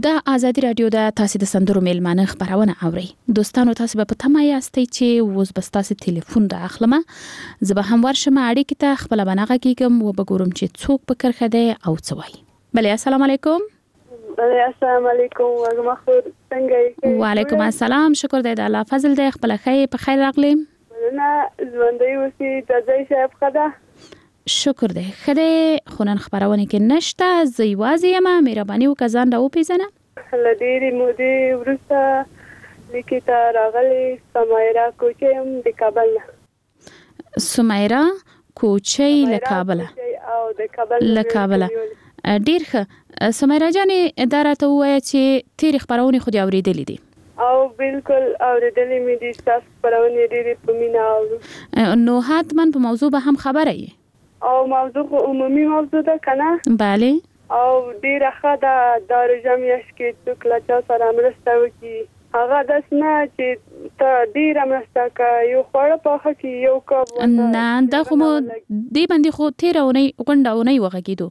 د ازادي رادیو د تاسو د سندرو میلمانه خبرونه اوري. دوستانو تاسو به په تمه یاستئ چې اوس به تاسو ټلیفون د اخلمه زه به هم ورشم اړیکې ته خپل بنغه کیږم و به ګورم چې څوک په کرخه دی او څه وایي. بله السلام علیکم. بله السلام علیکم. وګما خور څنګه یې؟ وعلیکم السلام. شکر دی د الله فضل دی. خپل خیر په خیر راغلی. نه ژوندۍ اوسې د ځای صاحب خدا شکر دی. خدای خونن خبرونه کې نشته زه یوازې یم. مهرباني وکړه ځان را وپېژنه. له ډېرې مودې وروسته لیکې ته راغلې سمیرا کوچۍ یم د کابل نه. سمیرا کوچۍ له کابله او د کابل له کابله ډېر ښه. سمیرا جانې دا راته ووایه چې تېرې خبرونې خو دې اورېدلې دي؟ او بالکل اورېدلې مې دي. ستاسو خبرونې ډېرې په مینه اورو. نو حتما په موضوع به هم خبره یې؟ او موضوع خو عمومي موضوع ده که نه؟ بله. او ډېره ښه ده. دا روژه میاشت کې څوک له چا سره مرسته وکړي هغه داسې نه چې ته ډېره مرسته کوه یو خواړه پاخه کړي یو کب نه دا خو مو دې باندې خو تېره اونۍ غونډه اونۍ وغږېدو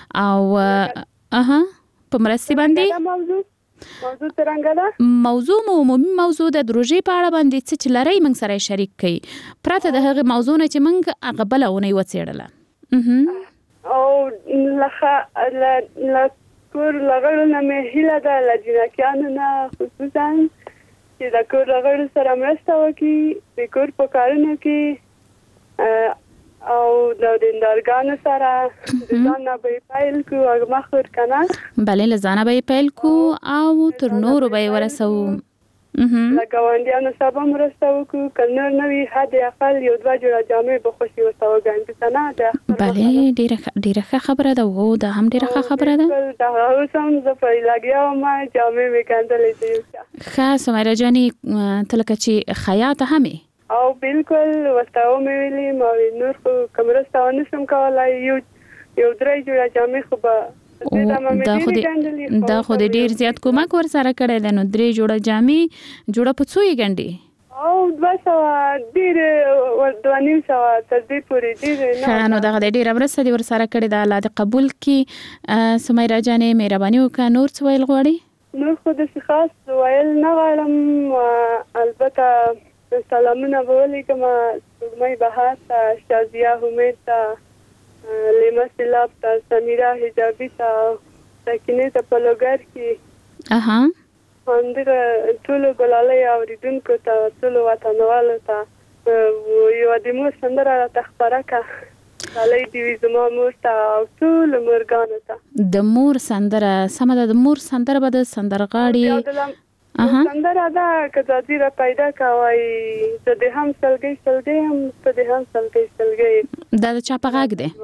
او اها په مرستې باندې موضوع موضوع څرنګه ده؟ موضوع مو عمومي موضوع د روژې په اړه باندې څه چې لرئ موږ سره شریک کړئ پرته د هغې موضوع نه چې موږ هغه بله اونۍ وڅېړله. او لکه له کور له غړو نه مې هیله ده له جنکیانو نه خصوصا چې د کور له غړو سره مرسته وکړي د کور په کارونو کې او د دیندارګانو سره د ځان نه به یې پیل کړو هغه مخور که نه؟ بلې له ځانه به یې پیل کړو او تر نورو به یې ورسوو. له ګاونډیانو سره به مرسته وکړو که نور نه وي حد اقل یو دوه جوړه جامې به خوشي ورته وګنډو که نه؟ بلې ډېره ښه خبره ده. او دا هم ډېره ښه خبره ده. دا اوس هم زه پرې لګیا وم جامې مې ګنډلې دي یو چا. ښه سمیرا جانې ته لکه چې خیاطه هم یې؟ او بالکل ورته ومې ویلي ما ویل نور خو که مرسته ونه شم کولی یو یو درې جوړه جامې خو به دا خو دې ډېر زیات کومک ورسره کړی دی. نو درې جوړه جامې جوړه په څو یې ګنډې؟ او دوه سوه ډېر دوه نیم سوه تر دې پورې ډېر. ښه نو دغه دې ډېره مرسته دې ورسره کړې ده. الله دې قبول کړي. سمیرا جانې مهرباني وکړه نور څه ویل غواړې؟ نور خو داسې خاص ویل نه غواړم. البته سلامونه به ولیکم سپوږمۍ بهار ته شازیه همید ته لیمه سیلاب ته سمیرا حجابي ته سکینې ته په لوګر کې اها همدغه ټولو ګلالۍ اورېدونکو ته ټولو وطنوالو ته یوه د مور سندره راته خپره کړه. ډالۍ دې وي زما مور ته او ټولو مورګانو ته. د مور سندره سمه ده. د مور سندره به د سندرغاړي سندره ده که ځاځي را پیدا کوئ زه دې هم سلګۍ سلګۍ هم ته دې هم سلګۍ سلګۍ. دا د چا په غږ دی؟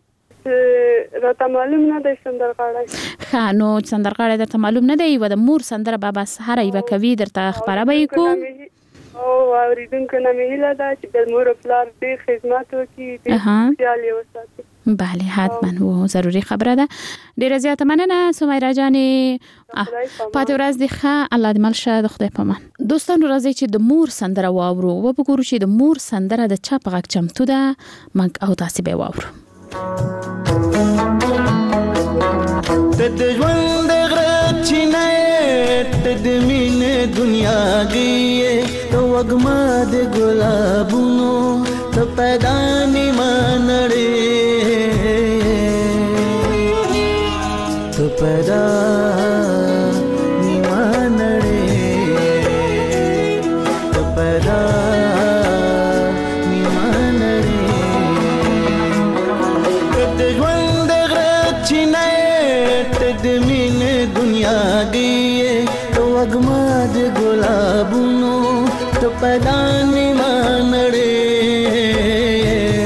راته معلوم نه دی سندرغاړی. ښه نو سندرغاړی درته معلوم نه دی. یوه د مور سندره به بس هره یوه کوي درته خپره به یې کوو. او اورېدونکو نه مې هیله ده چې د مور او پلار ډېر خدمت وکړي ډېر خیال یې وساتي. بله حتما و ضروري خبره ده. ډېره زیاته مننه سمیرا جانې. پاتې ورځ دې ښه. الله دې مل شه. د خدای په امان. دوستانو راځئ چې د مور سندره واورو و وګورو چې د مور سندره د چا په غږ چمتو ده. موږ او تاسې به یې واورو. ته د ژوند د غره چینه ته د مینې دنیا کې ته وږمه د ګلابونو ته پیدا نیمه نړۍ ته پیدا نیمه نړۍ ته پیدا نیمه نړۍ ته د ژوند د غره چینه ته د مینې دنیا کې ته وږمه د ګلابونو ته پیدا نیمه نړۍ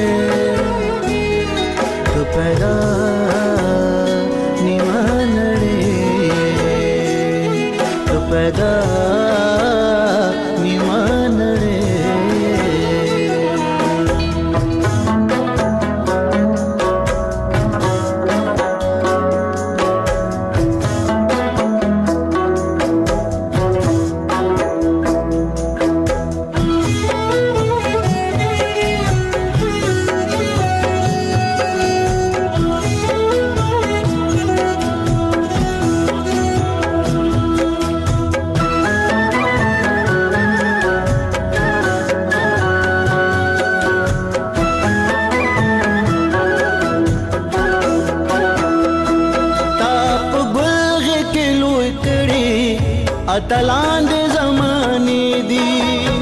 اتلان دې زمانې دي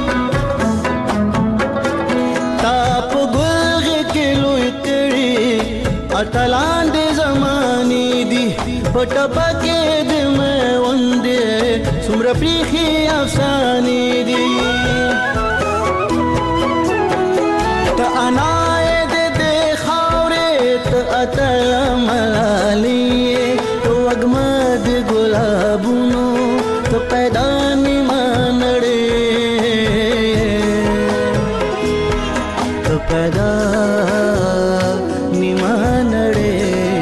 تاپ ګلغه کې لوی کړي اتلان دې زمانې دي پټپا کې دې مې وندې څومره پریخي افسانې دي ته انا دې دې خاورې ته اتل ملالي تو اګمد ګلابونو ته پیدا نیما نړې ته پیدا نیما نړې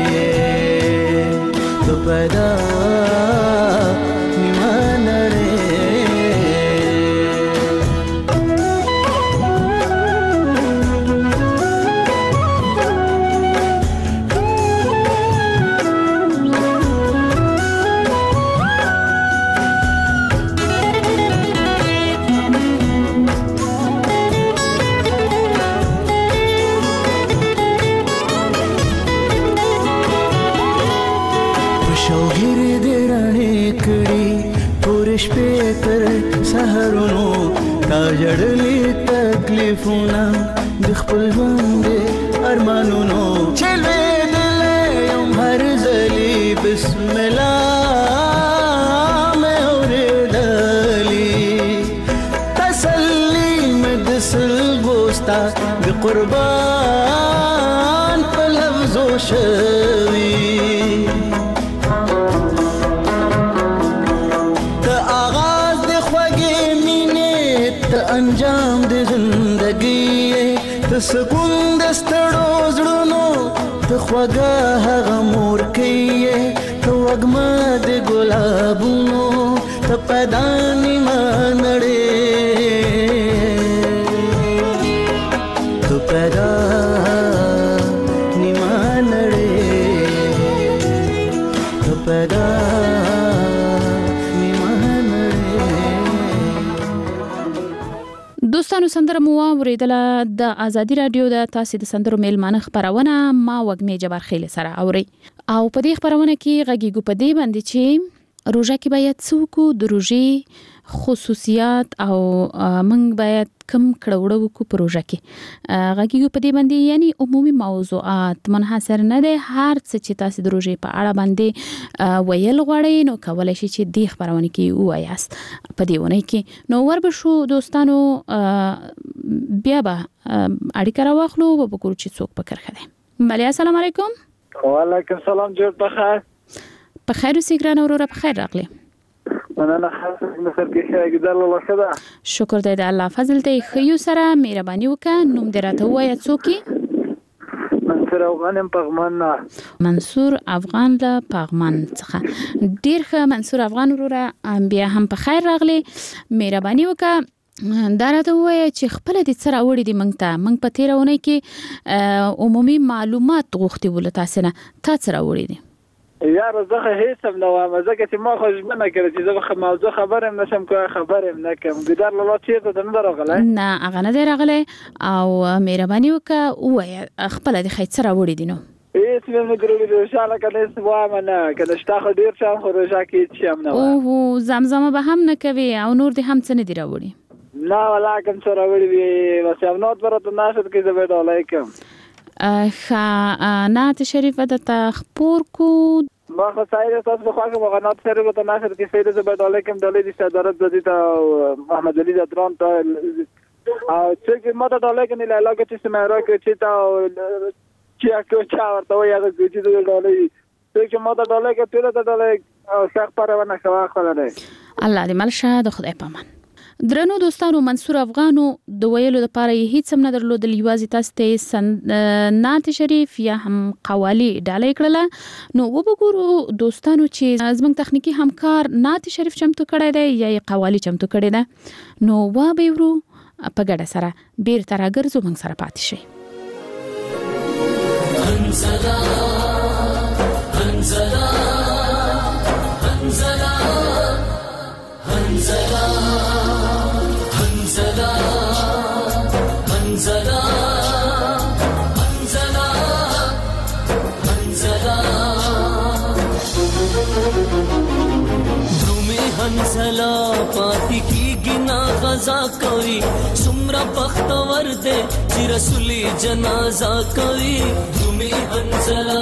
ته پیدا نیما نړې سهرونو تا جړلې تکلیفونه د خپل ژوند ارمانونو چلې دلې یم هر ځلې بسم الله مې اورېدلې تسلي مې د سلګوستا د قربان په لفظو شوي انجام د زندګي ته سکون د ستړو زړونو ته خوږه هغه مور کوي ته وږمه د ګلابونو ته پیدا نیمه نړۍ ته پیدا نیمه نړۍ ته پیدا دوستانو سندره مو اوریدله د ازادي رادیو د تاسو د سندرو میلمانه خبرونه ما وګمې جبار خیل سره اوري او په دې خبرونه کې غږیګو په دې باندې چې روژه کې باید څوک د روژې خصوصیات او موږ باید کم کړوړو کو پروژه کې غږیګو په دې باندې یعنی عمومي موضوعات منحصر نه ده هر څه چې تاسو د روژې په اړه باندې ویل غواړئ نو کولای شئ چې د خبرونه کې وایاست په دې ونه کې نو وربه شو دوستانو بیا به اړیکه راوخلو او وګورو چې څوک پکړ خده بله السلام علیکم وعلیکم السلام جوړ په خیر په خیر اوسې ګران وروره په خیر راغلی مننه خاصه مخر کې ښه ګدل الله خدا شکر دی د الله فضل ته خيو سره مهرباني وکړه نوم دې راته وایي څوک منصور افغان پغمان منصور افغان له پغمان څخه ډیر ښه منصور افغان وروره بیا هم په خیر راغلی مهرباني وکړه دا راته وایي چې خپل د څه راوړي دي موږ ته موږ په تیرونه کې عمومي معلومات غوښتي ول تاسو نه تاسو راوړي دي یار زه هیڅ هم نه وایم ځکه چې ما خو ژمنه کړې چې زه موضوع خبرم نشم کوی خبرم نه کوم ګدار لاله چیرته ته نه راغلی نه هغه نه دی راغلی او مهرباني وکړه ووایه خپله د خیر څه راوړي دي نو هیڅ مې نه ګرولي روژه لکه هیڅ وایم نه که د شته خو ډېر شم خو روژه کې هیڅ شي هم نه وایم اوهو زمزمه به هم نه کوي او نور دې هم څه نه دي راوړي نه والله کوم څه راوړي وي بس امنات برته ناشد کې زه به ډالۍ کوم ښه نعت شریف به درته خپور کو ما خو سایر تاسو خو هغه مغنات سره به تناسب کې سید زبر علیکم دلې د صدرت د دې ته محمد علي زدران ته او چې ما ته دلې کې نه لاګه چې سماره کې چې تا چې اکو چا ورته وایي هغه چې دلې چې ما ته دلې کې ټول ته دلې څخه پرونه خوا خلره الله دې ملشه د خدای پامان درنو دوستانو منصور افغانو د ویلو لپاره هیڅ هم نه درلودل یوازې تاسو ته نعت شریف یا هم قوالی ډالۍ کړله نو وګورو دوستانو چې زموږ تخنیکی همکار نعت شریف چمتو کړی دی یا قوالی چمتو کړی دی نو وا به ورو په ګډه سره بیرته راګرځو موږ سره پاتې شي انزلا انزلا انزلا انزلا انزلا انزلا انزلا انزلا درومي انزلا حنزلا پاتې کیږي نا غزا کوي سمرا بختور دې چې رسولي جنازه کوي درومي حنزلا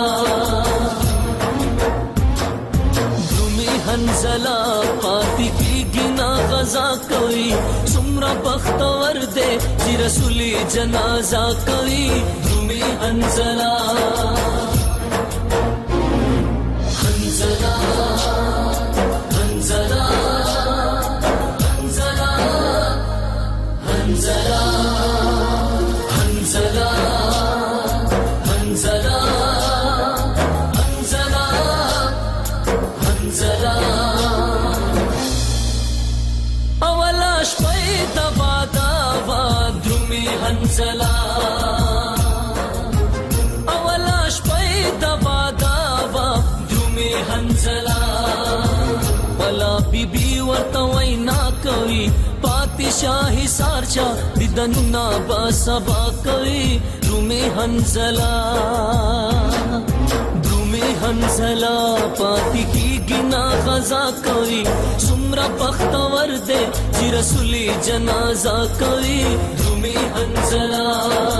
درومي حنزلا پاتې کیږي نا غزا کوي سمرا بختور دې چې رسولي جنازه کوي درومي حنزلا حنزلا حنزلا حنزلا حنزلا حنزلا حنزلا حنزلا حنزلا اولا شپې دوا دوا درومي حنزلا اولا شپې دوا دوا درومي حنزلا ولا بیبي ورته وینا کوي پاتې شاهي سارچا دیدنونه با سبا کوي درومي حنزلا درومي حنزلا پاتې کیږي نا غزا کوي سمرا بختور دې چې رسولي جنازه کوي درومي حنزلا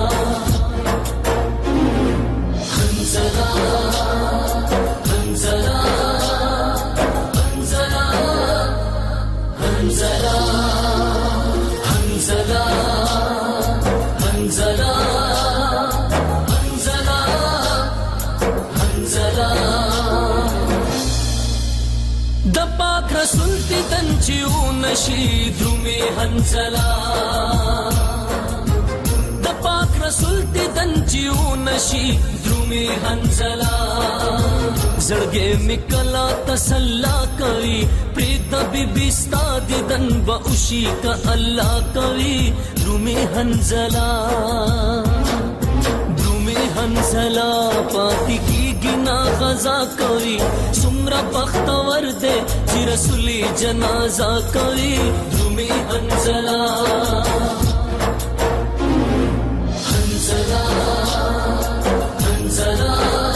حنزلا حنزلا حنزلا حنزلا حنزلا حنزلا حنزلا د پاک رسول تی تنچیو نشي درومي حنزلا د پاک رسول تی تنچیو نشي درومي حنزلا زړګې میکلا تسلا کوي پرید بیبي ستا دیدن با اوشي کا الله کوي درومي حنزلا درومي حنزلا پاتې کیږي نا غزا کوي سمرا بختور دې چې رسولي جنازه کوي درومي حنزلا حنزلا حنزلا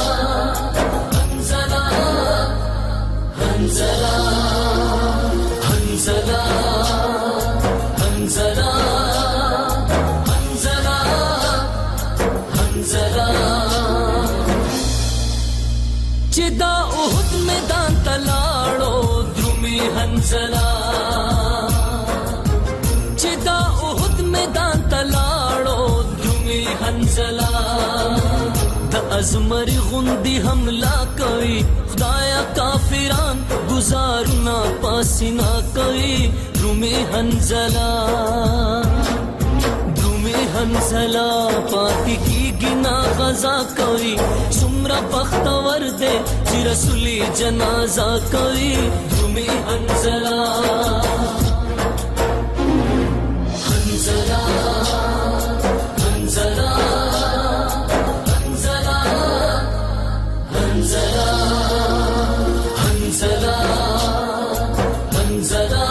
حنزلا حنزلا حنزلا حنزلا حنزلا چې دا اوهد میدان تلاړو درومي حنزلا چې دا اوهد میدان تلاړو درومي حنزلا د ازمري غوندي حمله کوي خدایا کافران گزارنا پاسینا کوي درومي حنزلا درومي حنزلا پاتې کیږي نا غزا کوي سمرا بختور دې چې رسولي جنازه کوي درومي حنزلا حنزلا حنزلا حنزلا حنزلا حنزلا حنزلا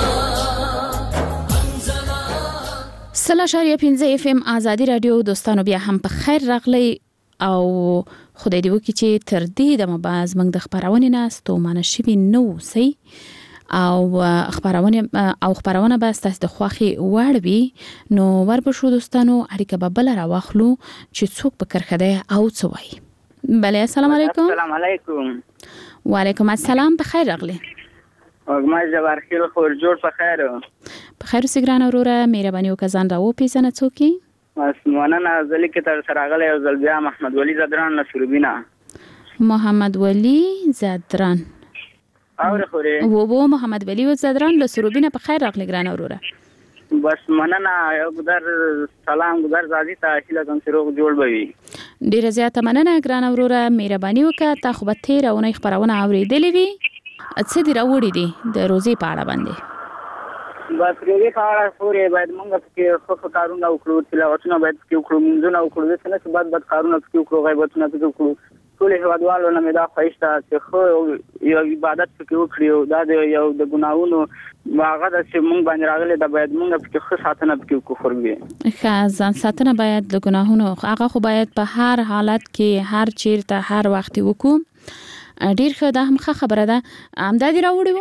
حنزلا سلا شاریه پنځه اف ام آزادی رادیو دوستانو بیا هم په خیر راغلی او خدای دې وکړي چې تر دې دمه باز موږ د خبرونه ناستو مانه شوي نو سي او خبرونه او خبرونه به تاسو د خوخي وړوي نو وربشو دوستانو اړیکه به بل راوخلو چې څوک په کرخده او څوي بله السلام علیکم السلام علیکم وعلیکم السلام بخیر راغلی اګما جبار خیر خور جوړ په خیر په خیر سګران اوروره مهرباني وکړه دا و پیژنه څوکي اسمانه نازلی کې تر سراغله یو ځل بیا محمد ولی زدران نصربینا محمد ولی زدران اور خوره وو وو محمد ولی زدران نصربینا په خیر راغلی ګران اوروره بس مننه یو ګدر سلام ګدر زادي ته اصله کوم سروغ جوړ بوي ډیر زیاته مننه ګران اوروره مهرباني وکړه تا خو به تیرونه خبرونه اوریدلې وي څه دی راوړي دي د روزي په اړه باندې بس روزي په اړه پورې باید موږ په خو کارونه وکړو تلاوتونه باید وکړو منځونه وکړو څنګه چې بعد بعد کارونه وکړو غیبتونه وکړو ټول هوادوالو نه مې دا خوښته چې خو یو عبادت وکړو دا یو د ګناونو واغه د چې موږ باندې راغلي دا باید موږ په خو ساتنه وکړو کفر وي ځان ساتنه باید د ګناهونو هغه خو باید په هر حالت کې هر چیرته هر وخت وکړو ډیر ښه دا هم خبره ده امدادي راوړو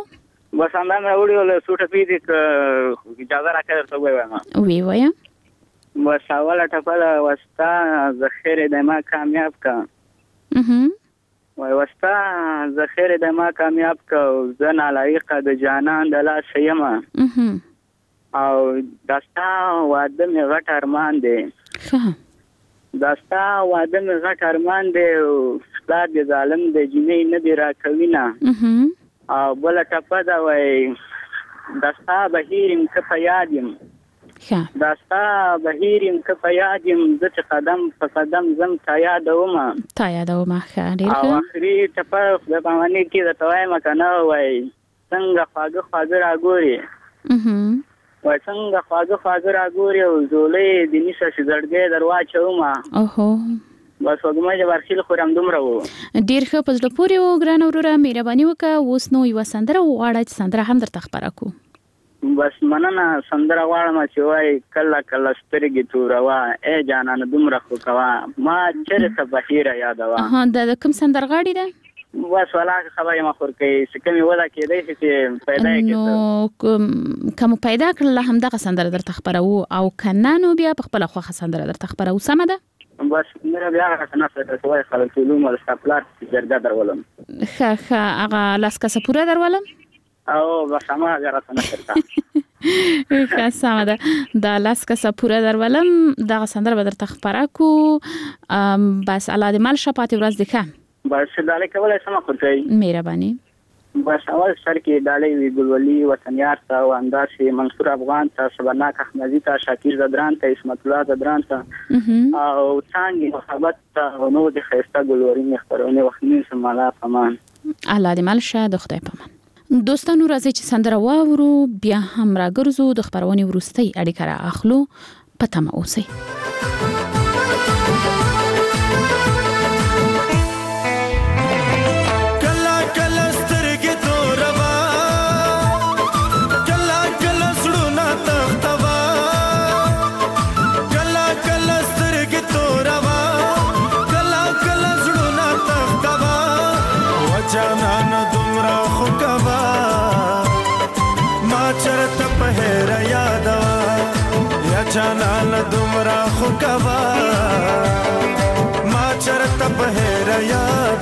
بس همدا مې وړي ول سوټه پیډ اجازه راکړه ته وایم وی وایم بس اوله ټپه وستا ذخیره د ما کامیاب کا اها وای وستا ذخیره د ما کامیاب کا زنا لایقه د جانان د لا شیمه اها او داستا واده مې غټ ارمان دی ښه داستا واده مې غټ ارمان دی استاد د ظالم د جنې نه دی راکوینا اها او بل ټپه دا وای داستا بهیرم که په یادم ښه داستا بهیرم که په یادم د قدم په قدم زم تا یادوم تا یادوم ښه ډیر او اخري ټپه د باندې کې د توای مکنه وای څنګه خواږه خواږه راګوري اها وای څنګه خواږه خواږه راګوري او زولې د نشه شزړګې درواچوم اوهو بس وګمه چې ورخیل خورم دومره وو ډیر ښه پزله پوری و ګران وروره مهرباني وکړه اوس نو یو سندره واړه سندره هم درته خبره کو بس مننه سندره واړم چې وای کله کله سترګې توروا اے جانان دومره خو کوا ما چیرته بهیره یادوا ها د کوم سندرغاړي ده بس ولا خبره ما خور کوي چې کومي ولا کېدای چې پیدا کړي نو کوم پیدا کړل هم دغه سندره درته خبره وو او کنه نو بیا په خپل خوخه سندره درته خبره وو سم ده بس مې بیا راځنه څه کوي خلک علوم او سپلات جرګه درولم ښه ښه هغه لاس کا سپوره درولم او بس ما راځنه څه ښه سم ده د لاس کا سپوره درولم دغه سندره به درته خبره کو بس الله دې مال شپات ورځ دې بس دالې کولای سم کوي مهرباني بس اول سر کې دالې وی ګلولي وطنيار ته او انداسي منصور افغان ته سبناک احمدي ته شاکر زدران ته اسمت الله زدران ته او څنګه محبت ته نو د خيسته ګلوري خبرونه وختنی سمالا پمان الله دې مال شه د خدای پمان دوستانو راځي چې سندره واورو بیا هم راګرځو د خبرونې ورستۍ اړیکه را اخلو پته مو اوسئ جانان دومره خو کوا ما چرته په هر یاد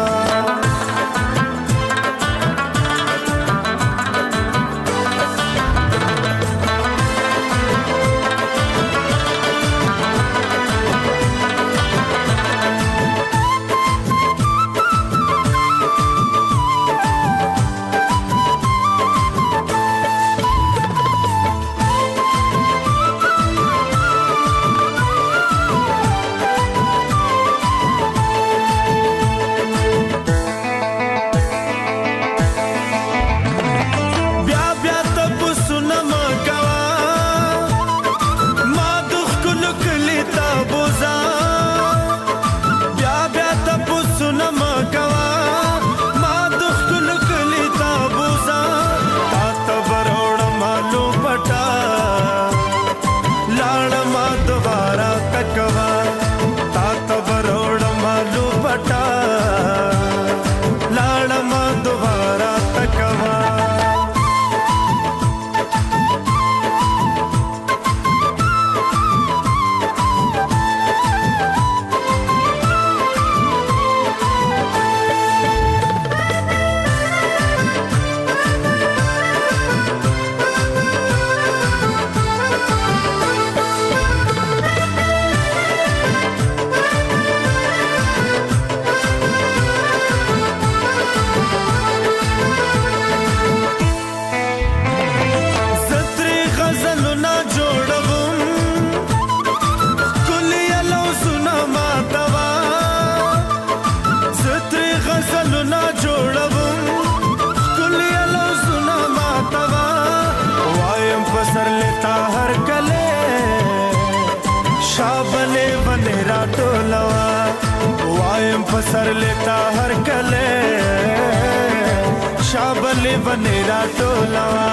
पसर लेता हर कले शाबले बनेरा टोलवा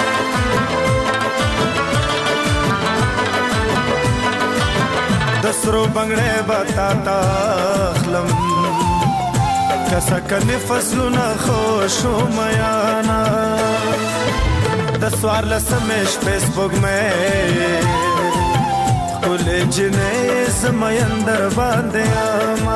दस سرو بنگړې بتا تا خلم کسا کنه فصلونه خوشو میانا د سوار لسمش فیسبوک مې کولې جنې زمين در باندې ما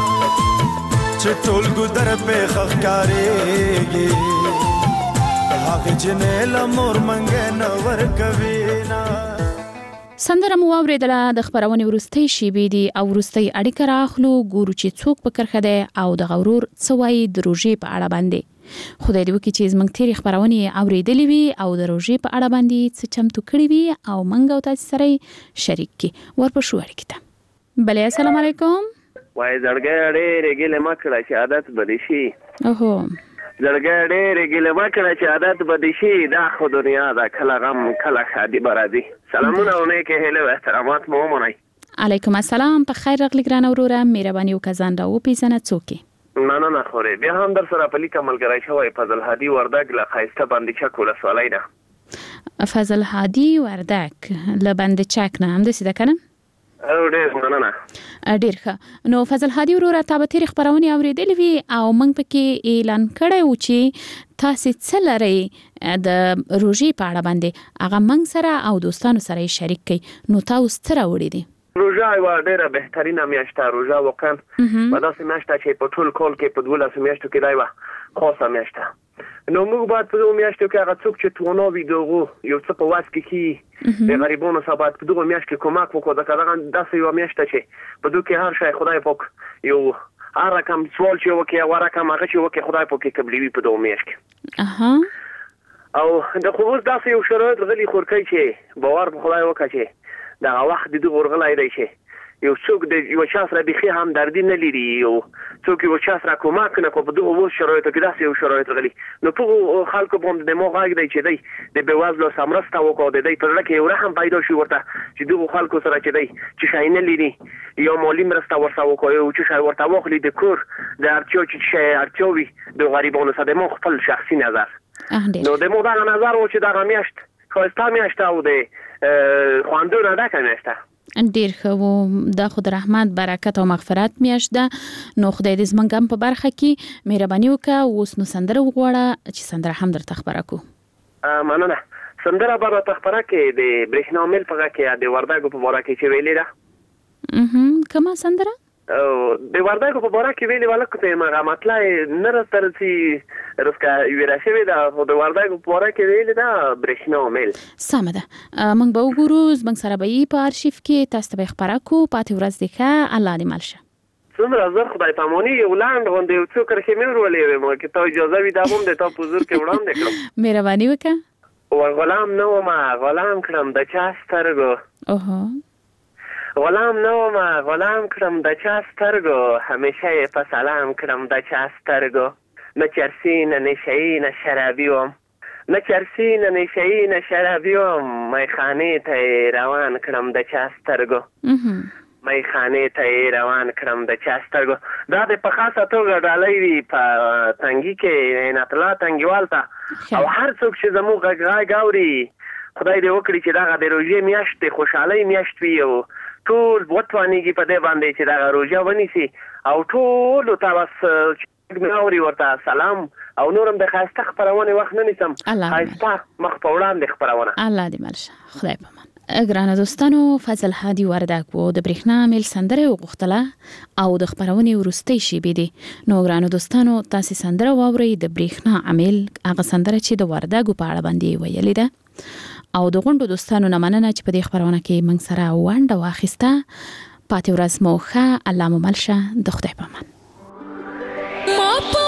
چټول ګدر په خخکارېږي هغه جنې لمر منګ نه ور کوي نا. سندره مو اوریدله د خبرونې ورستۍ شیبې دي او ورستۍ اړیکه راخلو ګورو چې څوک په کرخه ده او د غورور څوای د روژې په اړه باندې. خدای دې وکړي چې زموږ تیرې خبرونې اوریدلې وي او د روژې په اړه باندې څه چمتو کړي وي او موږ او تاسو سره شریک کړي. ورپسې اړیکه ته. بله السلام علیکم. وای زړګې ډېرې ګیلې ما کړه چې عادت بدې شي. اوهو زړګې ډېرې ګیلې ما کړه چې عادت بدې شي. دا خو دنیا ده، کله غم کله ښادي به راځي. سلامونه او نیکې هیلې او احترامات مو ومنئ. علیکم السلام. په خیر راغلی ګرانه وروره، مهرباني وکړه ځان راوپېژنه څوک یې؟ مننه خورې. بیا هم در سره په لیکه ملګری شوی فضل هادي وردګ له ښایسته بند چک ولسوالۍ نه. فضل هادي وردګ له بند چک نه همداسې ده که نه؟ او ډېر مننه. ډېر ښه. نو فضل هادي وروره تا به تېرې خپرونې اورېدلې وي او موږ پکې اعلان کړی و چې تاسې څه لرئ د روژې په اړه باندې هغه موږ سره او دوستانو سره یې شریک کړئ. نو تا اوس څه راوړي دي؟ روژه یوه ډېره بهترینه میاشت ده. روژه واقعا په داسې میاشت ده چې په ټول کال کې په دولسو میاشتو کې دا یوه خاصه میاشت ده. نو موږ باید په دغو میاشتو کې هغه څوک چې تونا وي د هغو یو څه په وس کې کي د غریبانو سره باید په دغو میاشت کې کمک وکړو. ځکه دغه داسې یوه میاشت ده چې په دغو کې هر شی خدای پاک یو هر رقم سوال چې وکړي او هر رقم هغه چې وکړي خدای پاک یې قبلوي په دغو میاشت کې. او د خو اوس داسې یو شرایط غلي خور کوي چې باور په خدای وکړه چې دغه وخت د دغه ورغلی دی چې یو څوک د یو چا سره بیخي همدردي نه لري، یو څوک یو چا سره کومک نه کوي. په دغه اوس شرایطو کې داسې یو شرایط غلي نو په خلکو باندې د مو غږ دی چې دی د بېوزلو سره مرسته وکړو، د دی په زړه کې یو رحم پیدا شي ورته چې دغو خلکو سره چې دی چې شی نه لري یا مالي مرسته ورسره وکړو، یو څه شی ورته واخلي د کور د اړتیا چې شی اړتیا وي د غریبانو سره. د مو خپل شخصي نظر نو د مو دغه نظر و چې دغه میاشت ښایسته میاشت او د خواندونه ډکه میاشت ده. ډیر ښه و. دا خو د رحمت برکت او مغفرت میاشت ده. نو خدای دې زموږ هم په برخه کې مهرباني وکړه. اوس نو سندره وغواړه چې سندره هم درته خپره کړو. مننه. سندره به راته خپره کړې د برېښنا میل په غږ کې د وردګو په باره کې چې ویلې ده. کومه سندره؟ د وردګو په باره کې ویلې وه لکه ته هغه مطلع نه راته رسي رسکه ویره شوې ده، خو د وردګو په باره کې ویلې ده برېښنا میل. سمه ده. موږ به وګورو، زموږ سره به یې په ارشیف کې تاسو ته به یې خپره کړو. پاتې ورځ دې ښه. الله دې مل شه. څومره زر خدای پاماني یو لنډ غوندې یو څو کرښې مې ورولې وې ما که تا اجازه وي دا به هم د تا په حضور کې وړاندې کړم. مهرباني وکړه. و غلام نه ومه غلام کړم د چا سترګو. اوهو غلام نه ومه غلام کړم د چا سترګو، همیشه یې په سلام کړم د چا سترګو. نه چرسي نه نشهیي نه شرابي وم، نه چرسي نه نشهیي نه شرابي وم. میخانې ته یې روان کړم د چا سترګو، میخانې ته یې روان کړم د چا سترګو. دا د په خاصه توګه ډالۍ وي په تنګي کې عنایت الله تنګیوال ته او هر څوک چې زموږ غږ اوري خدای دې وکړي چې دغه د روژې میاشت د خوشحالۍ میاشت وي او ټول وتوانېږي په دې باندې چې دغه روژه ونیسي او ټولو ته بس مې اوري ورته سلام او نور هم د ښایسته خپرونې وخت نه نیسم. ښایسته مخ په وړاندې خپرونه. الله دې مل شه. خدای پامان. ګرانه دوستانو، فضل هادي وردګ و د برېښنا میل سندره وغوښتله او د خپرونې وروستۍ شیبې دي. نو ګرانه دوستانو تاسې سندره واورئ د برېښنا میل، هغه سندره چې د وردګو په اړه باندې ویلې ده. او د غونډو دوستانو نه مننه چې په دې خپرونه کې موږ سره ونډه واخیسته. پاتې ورځ مو ښه. الله مو مل شه. د خدای پامان.